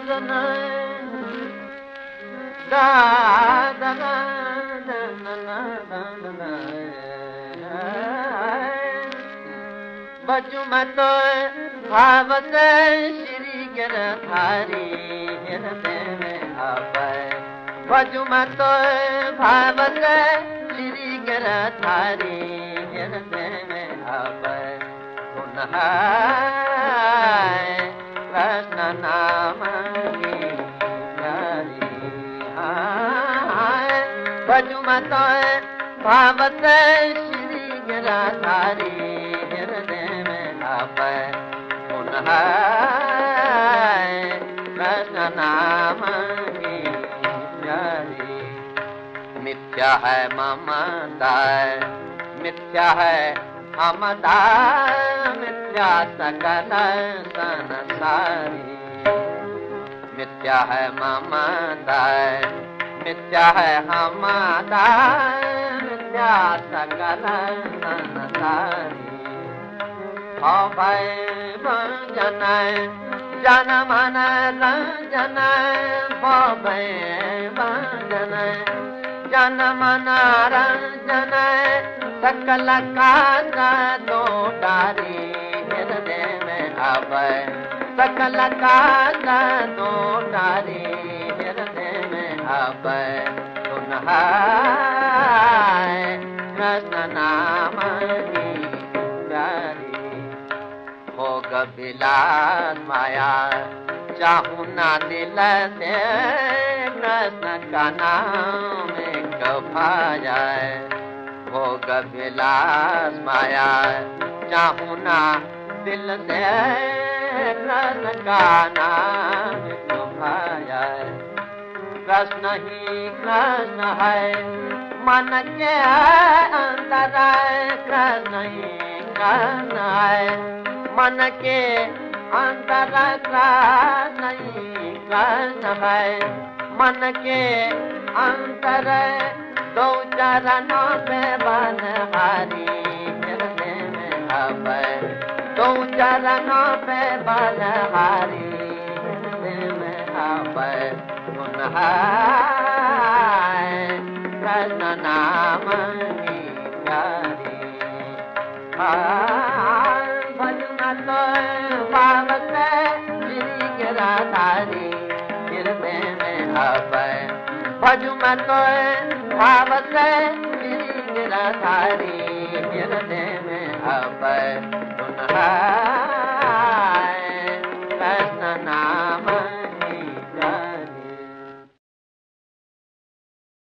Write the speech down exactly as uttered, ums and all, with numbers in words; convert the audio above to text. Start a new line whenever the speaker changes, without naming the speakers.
बजू मैं तो भावत श्री गिरधारी हृदय में आवे बजू मैं तो भावत श्री गिरधारी हृदय में आवे पुनः कृष्ण नाम की प्यारी बजू मैं तो भावत श्री गिरधारी हृदय में आवे पुनः कृष्ण नाम की प्यारी मिथ्या है ममता मिथ्या है ममता मिथ्या सकल संसारी मिथ्या है ममता मिथ्या है ममता मिथ्या सकल संसारी हो भय भजन जन मन रंजन हो भय भजन जन मन रंजन सकल काज दो डारी हृदय में आवे सकल काज दो डारी हृदय में आवे पुनः कृष्ण नाम की प्यारी भोग विलास माया चाहूं ना दिल से कृष्ण का नाम एक भा जाए भोग विलास माया चाहूं ना दिल से कृष्ण का नाम शोभा जाए कृष्ण ही कृष्ण है मन के अंदर कृष्ण ही कृष्ण है मन के अंदर कृष्ण ही कृष्ण है मन के अंतर दो चरणों पे बनहारी हृदय में आवे दो चरणों पे बनहारी हृदय में आवे पुनः कृष्ण नाम की प्यारी भजन तो पावक श्री गिरधारी हृदय में आवे भजू मैं तो भावत श्री गिरधारी हृदय में आवे पुनः